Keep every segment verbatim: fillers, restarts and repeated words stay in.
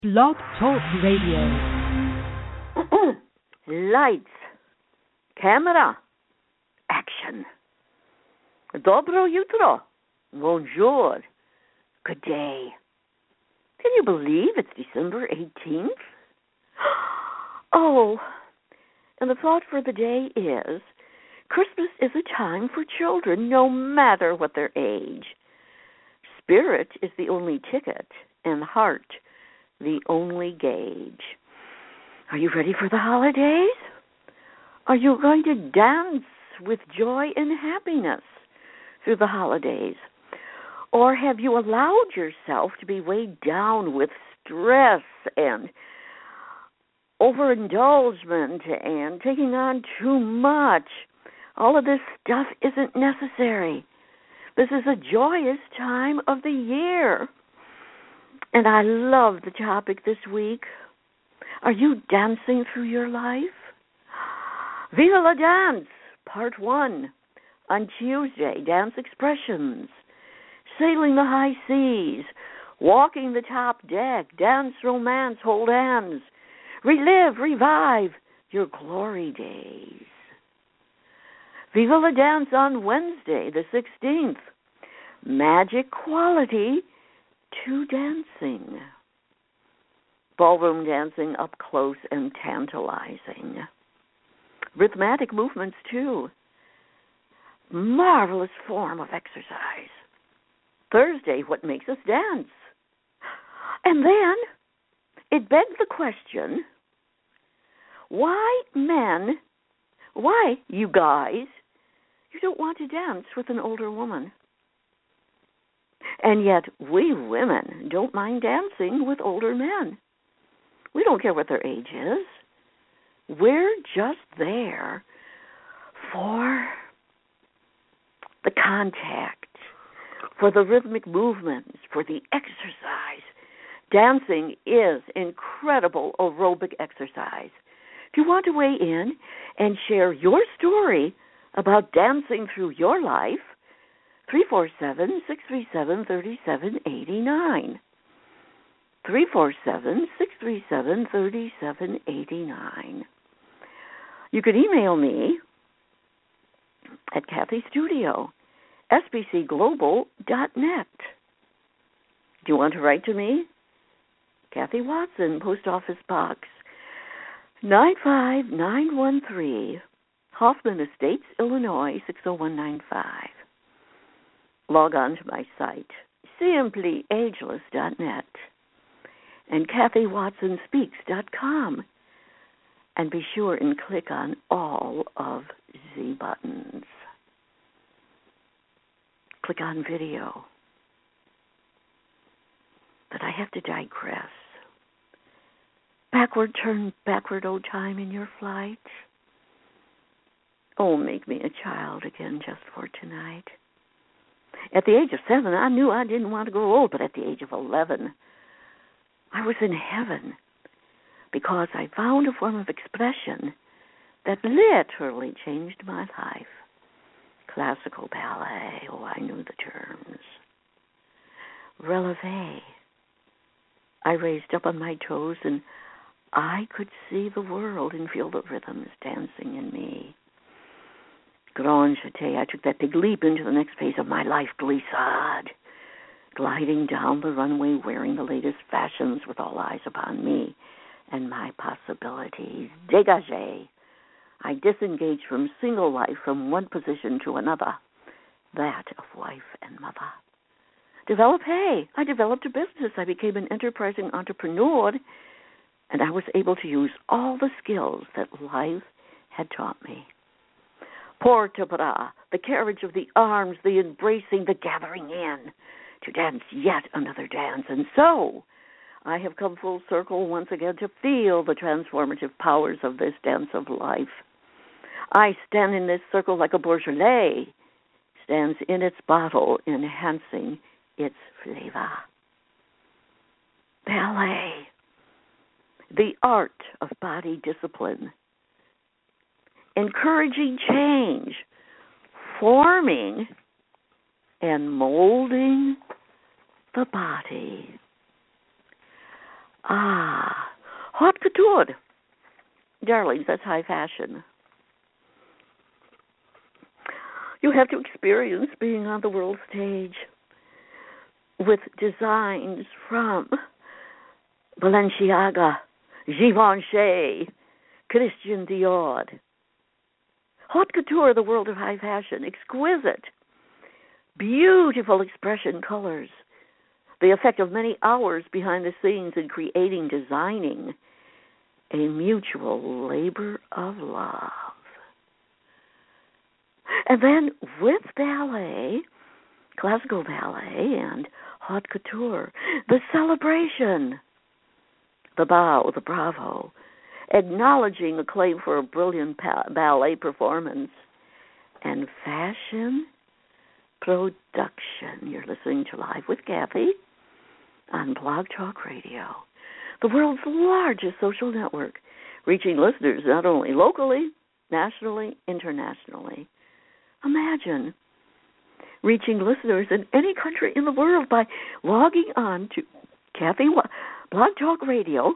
Blog Talk Radio. Lights, camera, action. Dobro jutro. Bonjour. Good day. Can you believe it's December eighteenth? Oh, and the thought for the day is, Christmas is a time for children, no matter what their age. Spirit is the only ticket, and heart the only gauge. Are you ready for the holidays? Are you going to dance with joy and happiness through the holidays? Or have you allowed yourself to be weighed down with stress and overindulgence and taking on too much? All of this stuff isn't necessary. This is a joyous time of the year. And I love the topic this week. Are you dancing through your life? Viva la Dance, Part one. On Tuesday, dance expressions. Sailing the high seas. Walking the top deck. Dance romance, hold hands. Relive, revive your glory days. Viva la Dance on Wednesday, the sixteenth. Magic quality to dancing. Ballroom dancing up close and tantalizing. Rhythmic movements, too. Marvelous form of exercise. Thursday, what makes us dance? And then it begs the question, why men, why you guys, you don't want to dance with an older woman? And yet we women don't mind dancing with older men. We don't care what their age is. We're just there for the contact, for the rhythmic movements, for the exercise. Dancing is incredible aerobic exercise. If you want to weigh in and share your story about dancing through your life, three four seven, six three seven, three seven eight nine. three four seven, six three seven, three seven eight nine. You could email me at Kathy Studio, S B C global dot net. Do you want to write to me? Kathy Watson, Post Office Box nine five nine one three, Hoffman Estates, Illinois six oh one nine five. Log on to my site, simply ageless dot net and Kathy Watson Speaks dot com. And be sure and click on all of the buttons. Click on video. But I have to digress. Backward, turn backward, O time, in your flight. Oh, make me a child again just for tonight. At the age of seven, I knew I didn't want to grow old, but at the age of eleven, I was in heaven because I found a form of expression that literally changed my life. Classical ballet, oh, I knew the terms. Releve. I raised up on my toes and I could see the world and feel the rhythms dancing in me. Grand jeté, I took that big leap into the next phase of my life, glissade, gliding down the runway wearing the latest fashions with all eyes upon me and my possibilities. Dégagé. I disengaged from single life, from one position to another, that of wife and mother. Développé. I developed a business. I became an enterprising entrepreneur, and I was able to use all the skills that life had taught me. Porte bras, the carriage of the arms, the embracing, the gathering in, to dance yet another dance. And so I have come full circle once again to feel the transformative powers of this dance of life. I stand in this circle like a Beaujolais stands in its bottle, enhancing its flavor. Ballet, the art of body discipline, encouraging change, forming and molding the body. Ah, haute couture. Darlings, that's high fashion. You have to experience being on the world stage with designs from Balenciaga, Givenchy, Christian Dior. Haute couture, the world of high fashion, exquisite, beautiful expression colors, the effect of many hours behind the scenes in creating, designing, a mutual labor of love. And then with ballet, classical ballet and haute couture, the celebration, the bow, the bravo, acknowledging acclaim for a brilliant pa- ballet performance, and fashion production. You're listening to Live with Kathy on Blog Talk Radio, the world's largest social network, reaching listeners not only locally, nationally, internationally. Imagine reaching listeners in any country in the world by logging on to Kathy Blog Talk Radio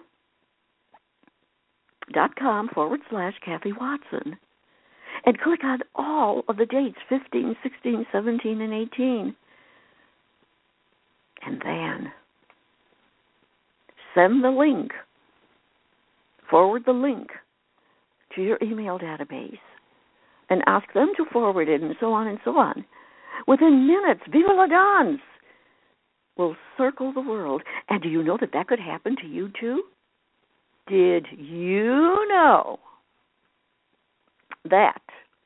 dot com forward slash Kathy Watson and click on all of the dates fifteen, sixteen, seventeen, and eighteen. And then send the link, forward the link to your email database and ask them to forward it, and so on and so on. Within minutes, Viva la Danse will circle the world. And do you know that that could happen to you too? Did you know that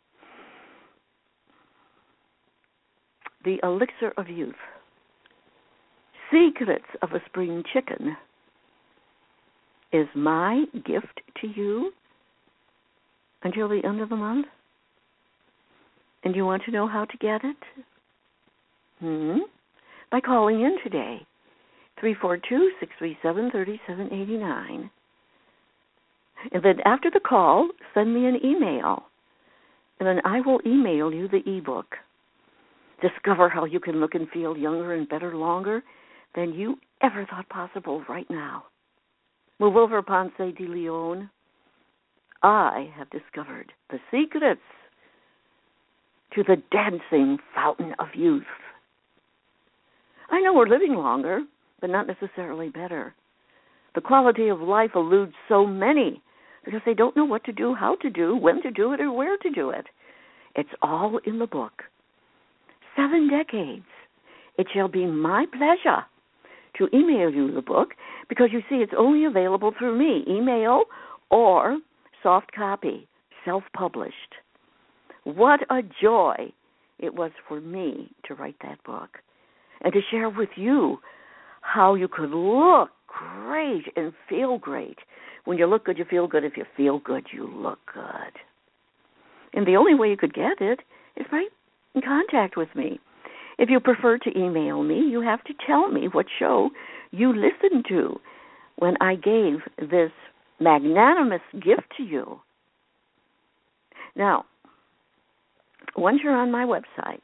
the elixir of youth, secrets of a spring chicken, is my gift to you until the end of the month? And you want to know how to get it? Hmm? By calling in today, three four two, six three seven, three seven eight nine. And then after the call, send me an email. And then I will email you the ebook. Discover how you can look and feel younger and better longer than you ever thought possible right now. Move over, Ponce de Leon. I have discovered the secrets to the dancing fountain of youth. I know we're living longer, but not necessarily better. The quality of life eludes so many because they don't know what to do, how to do, when to do it, or where to do it. It's all in the book. Seven decades. It shall be my pleasure to email you the book because, you see, it's only available through me, email or soft copy, self-published. What a joy it was for me to write that book and to share with you how you could look great and feel great. When you look good, you feel good. If you feel good, you look good. And the only way you could get it is by in contact with me. If you prefer to email me, you have to tell me what show you listened to when I gave this magnanimous gift to you. Now, once you're on my website,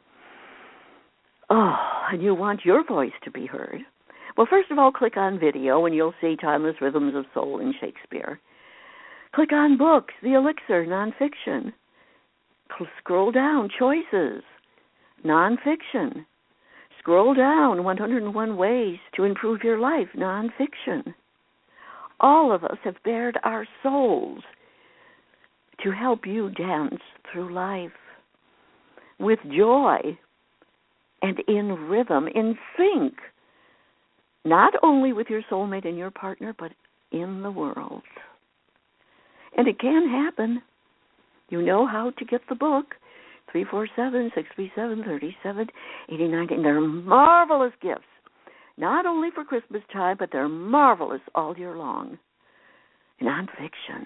oh, and you want your voice to be heard, well, first of all, click on video, and you'll see Timeless Rhythms of Soul in Shakespeare. Click on books, The Elixir, nonfiction. Scroll down, choices, nonfiction. Scroll down, one hundred one Ways to Improve Your Life, nonfiction. All of us have bared our souls to help you dance through life with joy and in rhythm, in sync, not only with your soulmate and your partner, but in the world. And it can happen. You know how to get the book, three four seven, six three seven, three seven eight nine. And they're marvelous gifts, not only for Christmas time, but they're marvelous all year long. Nonfiction.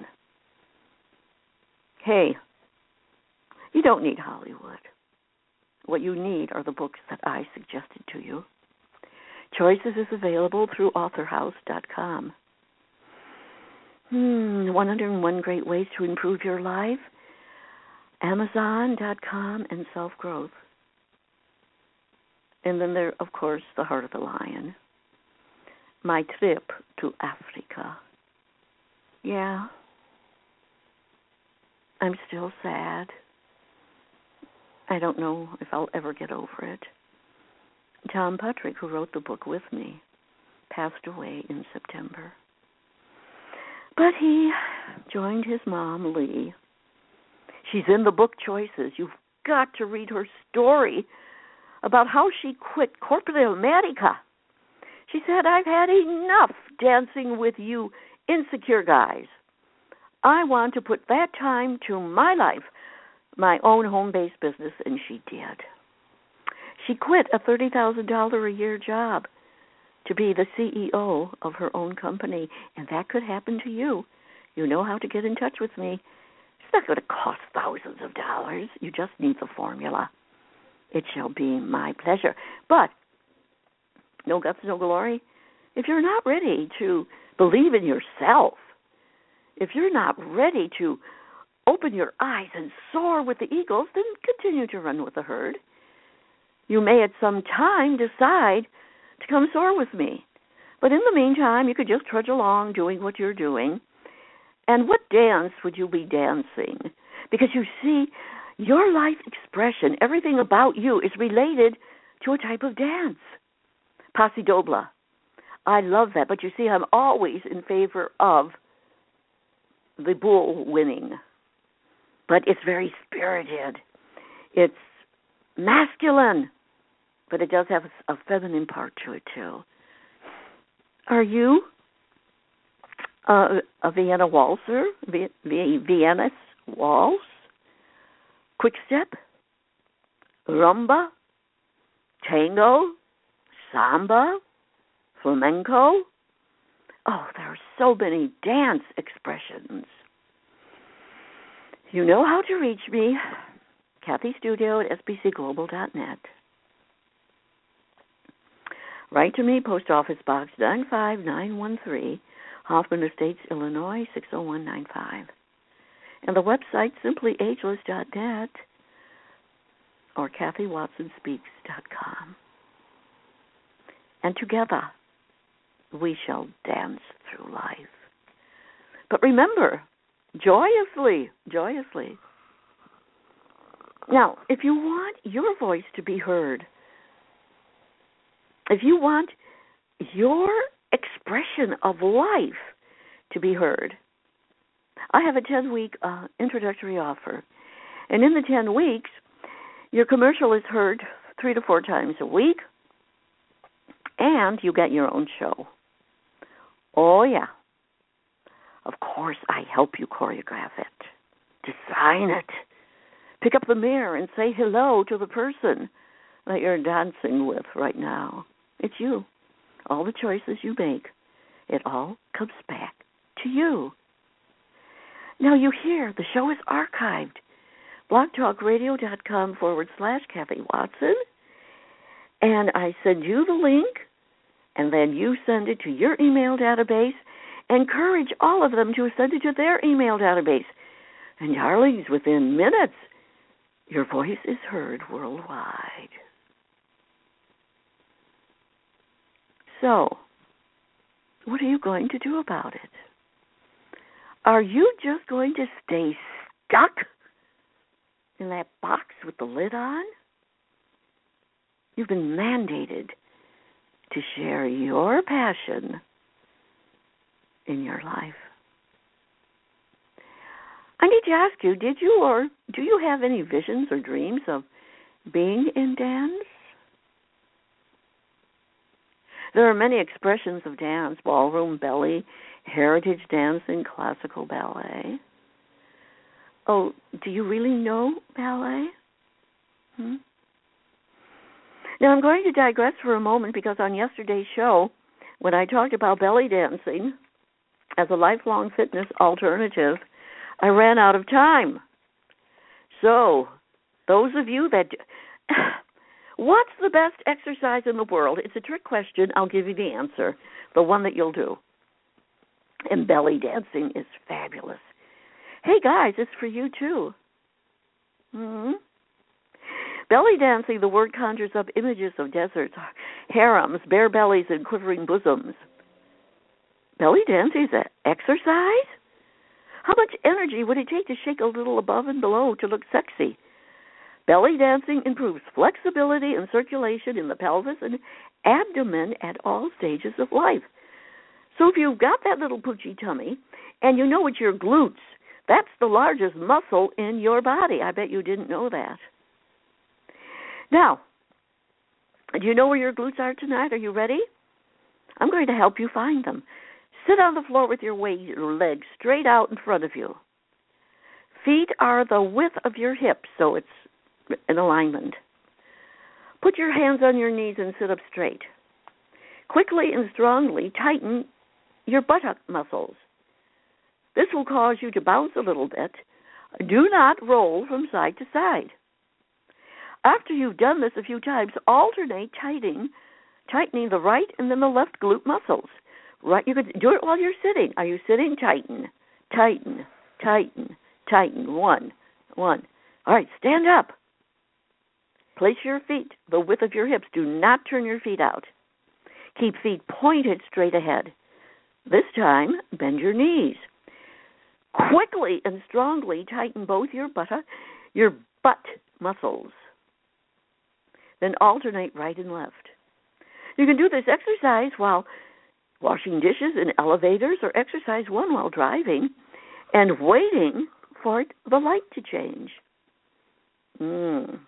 Hey, you don't need Hollywood. What you need are the books that I suggested to you. Choices is available through author house dot com. Hmm, one hundred one Great Ways to Improve Your Life, amazon dot com, and Self-Growth. And then there, of course, The Heart of the Lion. my trip to Africa. Yeah, I'm still sad. I don't know if I'll ever get over it. Tom Patrick, who wrote the book with me, passed away in September. But he joined his mom, Lee. She's in the book Choices. You've got to read her story about how she quit corporate America. She said, I've had enough dancing with you insecure guys. I want to put that time to my life, my own home-based business, and she did. She quit a thirty thousand dollars a year job to be the C E O of her own company, and that could happen to you. You know how to get in touch with me. It's not going to cost thousands of dollars. You just need the formula. It shall be my pleasure. But no guts, no glory. If you're not ready to believe in yourself, if you're not ready to open your eyes and soar with the eagles, then continue to run with the herd. You may at some time decide to come soar with me. But in the meantime, you could just trudge along doing what you're doing. And what dance would you be dancing? Because you see, your life expression, everything about you is related to a type of dance. Paso doble. I love that. But you see, I'm always in favor of the bull winning. But it's very spirited. It's masculine. But it does have a feminine part to it, too. Are you uh, a Vienna waltzer? V- v- Vienna's waltz? Quick step? Rumba? Tango? Samba? Flamenco? Oh, there are so many dance expressions. You know how to reach me. Kathy Studio at S B C global dot net. Write to me, Post Office Box nine five nine one three, Hoffman Estates, Illinois, six oh one nine five. And the website, simply ageless dot net or Kathy Watson Speaks dot com. And together, we shall dance through life. But remember, joyously, joyously. Now, if you want your voice to be heard, if you want your expression of life to be heard, I have a ten-week uh, introductory offer. And in the ten weeks, your commercial is heard three to four times a week, and you get your own show. Oh, yeah. Of course, I help you choreograph it, design it, pick up the mirror and say hello to the person that you're dancing with right now. It's you. All the choices you make, it all comes back to you. Now you hear the show is archived. blogtalkradio.com forward slash Kathy Watson. And I send you the link, and then you send it to your email database. Encourage all of them to send it to their email database. And darlings, within minutes, your voice is heard worldwide. So, what are you going to do about it? Are you just going to stay stuck in that box with the lid on? You've been mandated to share your passion in your life. I need to ask you, did you or do you have any visions or dreams of being in dance? There are many expressions of dance: ballroom, belly, heritage dancing, classical ballet. Oh, do you really know ballet? Hmm? Now, I'm going to digress for a moment because on yesterday's show, when I talked about belly dancing as a lifelong fitness alternative, I ran out of time. So, those of you that... What's the best exercise in the world? It's a trick question. I'll give you the answer, the one that you'll do. And belly dancing is fabulous. Hey, guys, it's for you, too. Mm-hmm. Belly dancing, the word conjures up images of deserts, harems, bare bellies, and quivering bosoms. belly dancing is an exercise? How much energy would it take to shake a little above and below to look sexy? Belly dancing improves flexibility and circulation in the pelvis and abdomen at all stages of life. So if you've got that little poochy tummy and you know it's your glutes, that's the largest muscle in your body. I bet you didn't know that. Now, do you know where your glutes are tonight? Are you ready? I'm going to help you find them. Sit on the floor with your legs straight out in front of you. Feet are the width of your hips, so it's in alignment. Put your hands on your knees and sit up straight. Quickly and strongly tighten your buttock muscles. This will cause you to bounce a little bit. Do not roll from side to side. After you've done this a few times, alternate tightening, tightening the right and then the left glute muscles. Right, you could do it while you're sitting. Are you sitting? Tighten, tighten, tighten, tighten. One, one. All right, stand up. Place your feet the width of your hips. Do not turn your feet out. Keep feet pointed straight ahead. This time, bend your knees. Quickly and strongly tighten both your buttock, your butt muscles. Then alternate right and left. You can do this exercise while washing dishes in elevators or exercise one while driving and waiting for the light to change. Mm.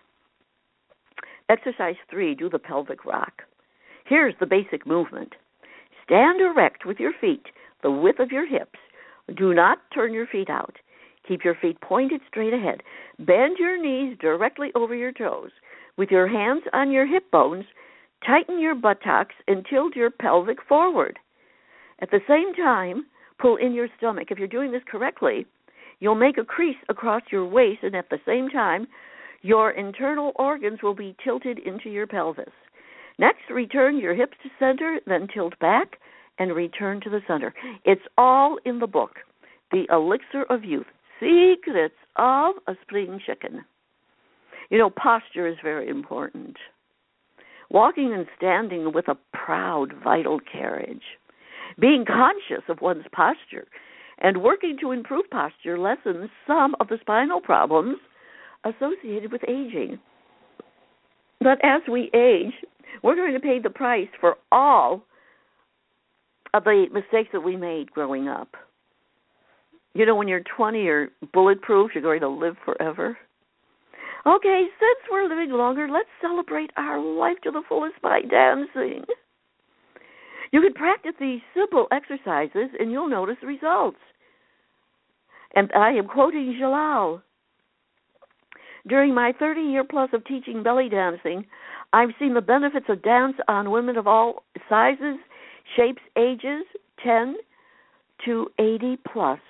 Exercise three, do the pelvic rock. Here's the basic movement. Stand erect with your feet the width of your hips. Do not turn your feet out. Keep your feet pointed straight ahead. Bend your knees directly over your toes. With your hands on your hip bones, tighten your buttocks and tilt your pelvic forward. At the same time, pull in your stomach. If you're doing this correctly, you'll make a crease across your waist, and at the same time, your internal organs will be tilted into your pelvis. Next, return your hips to center, then tilt back and return to the center. It's all in the book, The Elixir of Youth, Secrets of a Spring Chicken. You know, posture is very important. Walking and standing with a proud, vital carriage. Being conscious of one's posture and working to improve posture lessens some of the spinal problems associated with aging. But as we age, we're going to pay the price for all of the mistakes that we made growing up. You know, when you're twenty, you're bulletproof, you're going to live forever. Okay, since we're living longer, let's celebrate our life to the fullest by dancing. You can practice these simple exercises and you'll notice results. And I am quoting Jalal. During my thirty-year plus of teaching belly dancing, I've seen the benefits of dance on women of all sizes, shapes, ages, ten to eighty plus.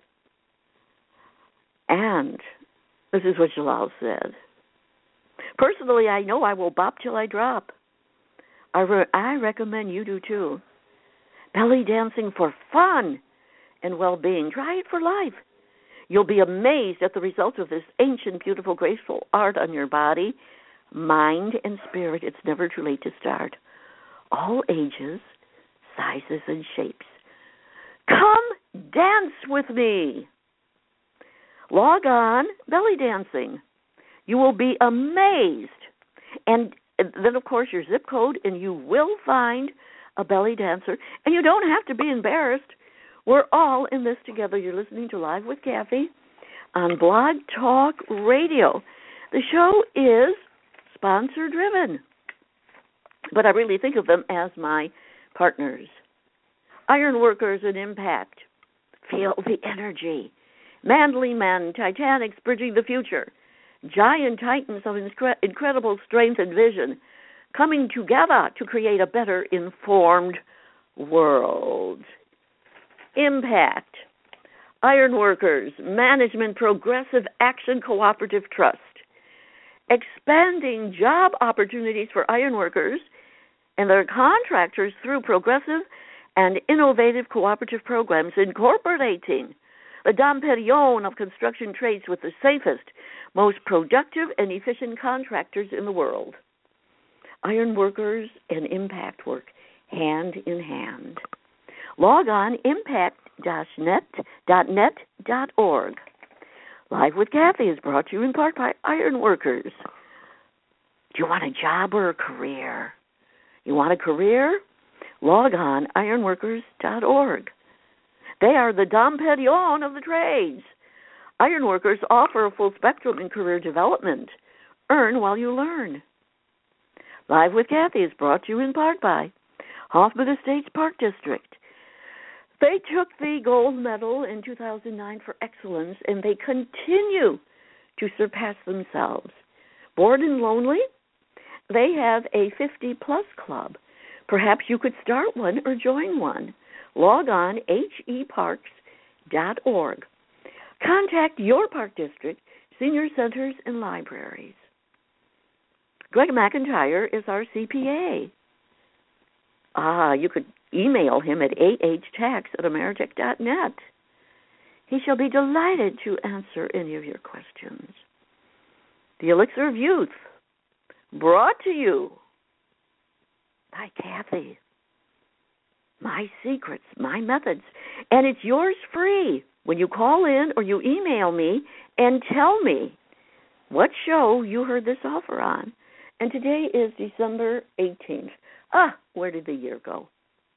And this is what Jalal said. Personally, I know I will bop till I drop. I, re- I recommend you do too. Belly dancing for fun and well-being. Try it for life. You'll be amazed at the results of this ancient, beautiful, graceful art on your body, mind, and spirit. It's never too late to start. All ages, sizes, and shapes. Come dance with me. Log on belly dancing. You will be amazed. And then, of course, your zip code, and you will find a belly dancer. And you don't have to be embarrassed. We're all in this together. You're listening to Live with Kathy on Blog Talk Radio. The show is sponsor-driven, but I really think of them as my partners. Ironworkers and Impact. Feel the energy. Manly Men, Titanics Bridging the Future. Giant titans of incre- incredible strength and vision coming together to create a better informed world. Impact. Ironworkers, Management Progressive Action Cooperative Trust. Expanding job opportunities for ironworkers and their contractors through progressive and innovative cooperative programs incorporating the Dom Perignon of construction trades with the safest, most productive and efficient contractors in the world. Ironworkers and impact work hand in hand. Log on impact dash net dot org. Live with Kathy is brought to you in part by Ironworkers. Do you want a job or a career? You want a career? Log on ironworkers dot org. They are the Dom Perignon of the trades. Ironworkers offer a full spectrum in career development. Earn while you learn. Live with Kathy is brought to you in part by Hoffman Estates Park District. They took the gold medal in two thousand nine for excellence, and they continue to surpass themselves. Bored and lonely? They have a fifty-plus club. Perhaps you could start one or join one. Log on h e parks dot org. Contact your park district, senior centers, and libraries. Greg McIntyre is our C P A. Ah, you could email him at a h tax at ameritech dot net. He shall be delighted to answer any of your questions. The Elixir of Youth, brought to you by Kathy. My secrets, my methods, and it's yours free when you call in or you email me and tell me what show you heard this offer on. And today is December eighteenth. Ah, where did the year go?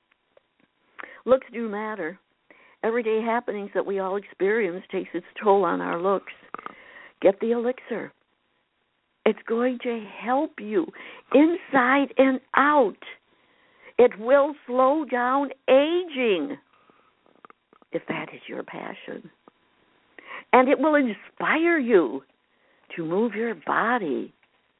Looks do matter. Everyday happenings that we all experience takes its toll on our looks. Get the elixir. It's going to help you inside and out. It will slow down aging, if that is your passion. And it will inspire you to move your body.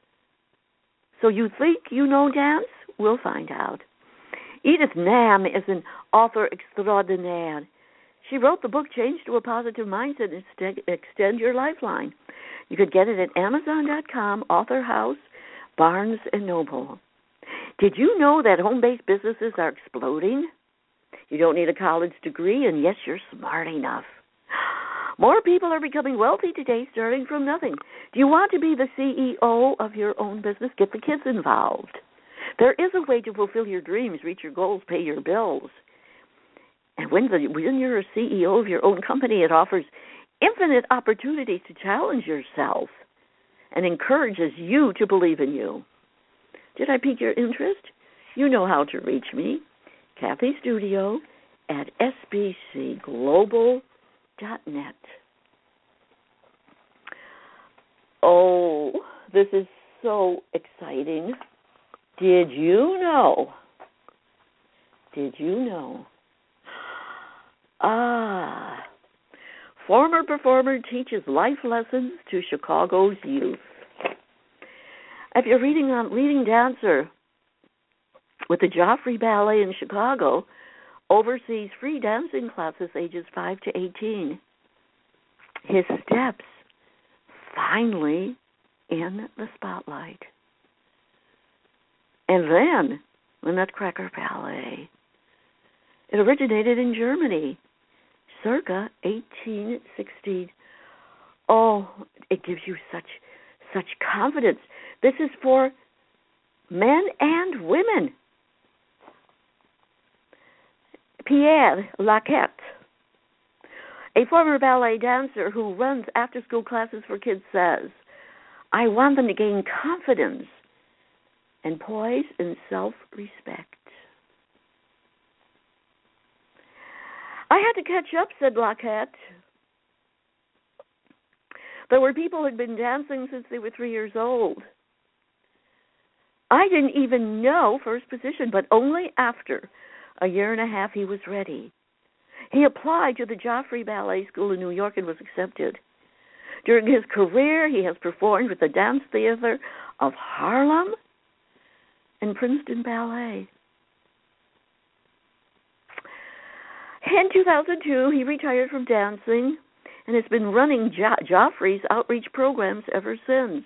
So you think you know dance? We'll find out. Edith Nam is an author extraordinaire. She wrote the book Change to a Positive Mindset and Extend Your Lifeline. You could get it at amazon dot com, Author House, Barnes and Noble. Did you know that home-based businesses are exploding? You don't need a college degree, and yes, you're smart enough. More people are becoming wealthy today, starting from nothing. Do you want to be the C E O of your own business? Get the kids involved. There is a way to fulfill your dreams, reach your goals, pay your bills. And when, the, when you're a C E O of your own company, it offers infinite opportunities to challenge yourself and encourages you to believe in you. Did I pique your interest? You know how to reach me. Kathy Studio at s b c global dot net. Oh, this is so exciting. Did you know? Did you know? Ah, former performer teaches life lessons to Chicago's youth. If you're reading on leading dancer with the Joffrey Ballet in Chicago, oversees free dancing classes ages five to eighteen. His steps finally in the spotlight. And then, the Nutcracker Ballet. It originated in Germany, circa eighteen sixteen. Oh, it gives you such such confidence. This is for men and women. Pierre Laquette, a former ballet dancer who runs after-school classes for kids, says, I want them to gain confidence and poise and self-respect. I had to catch up, said Laquette. There were people who had been dancing since they were three years old. I didn't even know first position, but only after a year and a half he was ready. He applied to the Joffrey Ballet School in New York and was accepted. During his career, he has performed with the Dance Theater of Harlem and Princeton Ballet. In two thousand two, he retired from dancing and has been running jo- Joffrey's outreach programs ever since.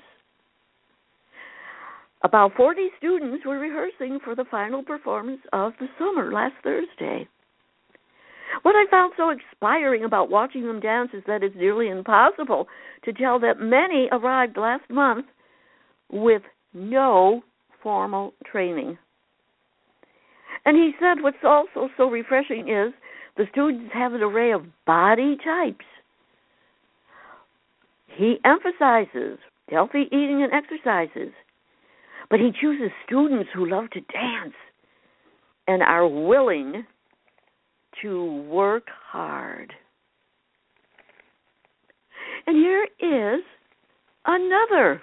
About forty students were rehearsing for the final performance of the summer last Thursday. What I found so inspiring about watching them dance is that it's nearly impossible to tell that many arrived last month with no formal training. And he said what's also so refreshing is the students have an array of body types. He emphasizes healthy eating and exercises, but he chooses students who love to dance and are willing to work hard. And here is another.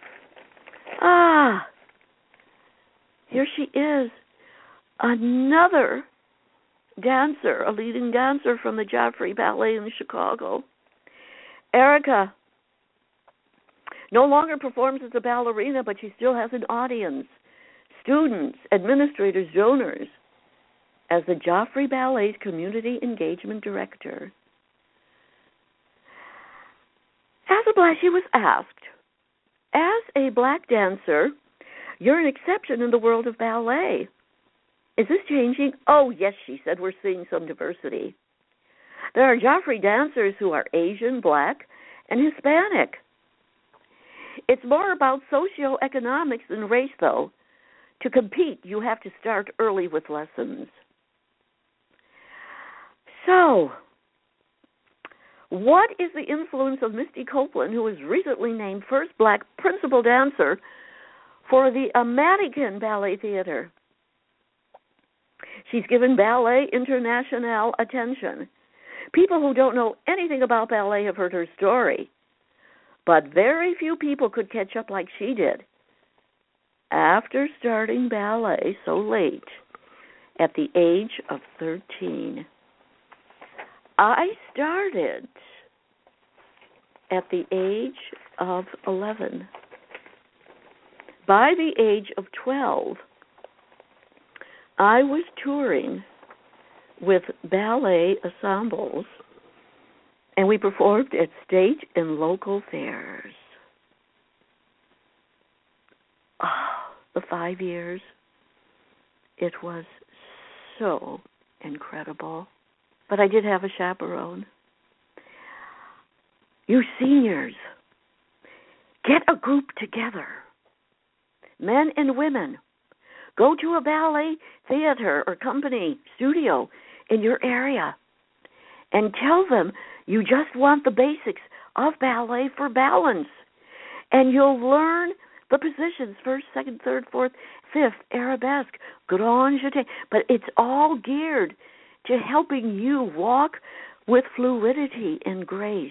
Ah, here she is, another dancer, a leading dancer from the Joffrey Ballet in Chicago. Erica no longer performs as a ballerina, but she still has an audience, students, administrators, donors, as the Joffrey Ballet's Community Engagement Director. As a black, she was asked, as a black dancer, you're an exception in the world of ballet. Is this changing? Oh, yes, she said, we're seeing some diversity. There are Joffrey dancers who are Asian, black, and Hispanic. It's more about socioeconomics than race, though. To compete, you have to start early with lessons. So, what is the influence of Misty Copeland, who was recently named first black principal dancer for the American Ballet Theater? She's given Ballet International attention. People who don't know anything about ballet have heard her story, but very few people could catch up like she did. After starting ballet so late, at the age of thirteen, I started at the age of eleven. By the age of twelve, I was touring with ballet ensembles, and we performed at state and local fairs. Oh, the five years, it was so incredible. But I did have a chaperone. You seniors, get a group together, men and women. Go to a ballet theater or company, studio in your area, and tell them you just want the basics of ballet for balance. And you'll learn the positions, first, second, third, fourth, fifth, arabesque, grand jeté. But it's all geared to helping you walk with fluidity and grace.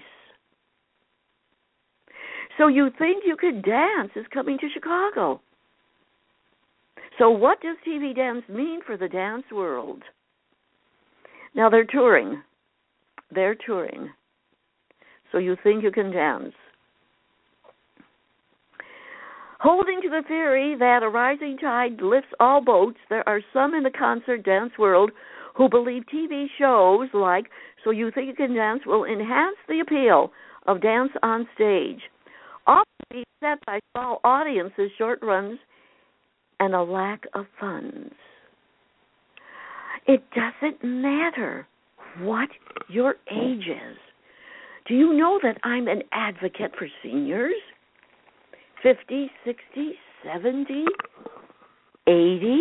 So You Think You Could Dance is coming to Chicago. So what does T V dance mean for the dance world? Now they're touring. They're touring. So You Think You Can Dance. Holding to the theory that a rising tide lifts all boats, there are some in the concert dance world who believe T V shows like So You Think You Can Dance will enhance the appeal of dance on stage, often being set by small audiences, short runs, and a lack of funds. It doesn't matter what your age is. Do you know that I'm an advocate for seniors? fifty, sixty, seventy, eighty?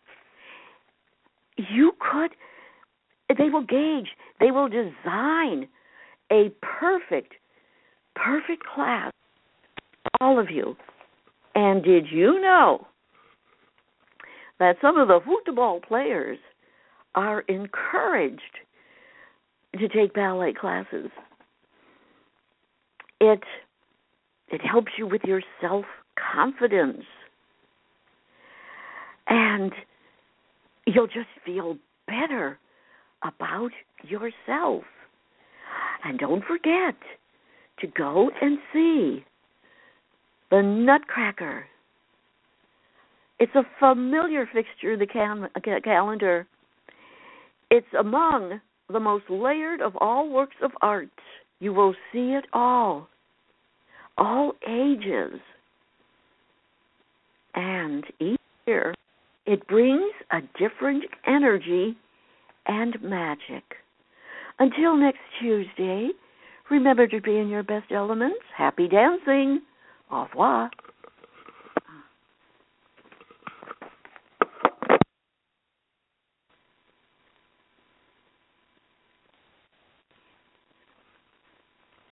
You could, they will gauge, they will design a perfect, perfect class, all of you. And did you know that some of the football players are encouraged to take ballet classes? It it helps you with your self-confidence. And you'll just feel better about yourself. And don't forget to go and see the Nutcracker. It's a familiar fixture in the cal- calendar. It's among the most layered of all works of art. You will see it all, all ages. And each year, it brings a different energy and magic. Until next Tuesday, remember to be in your best elements. Happy dancing. Au revoir.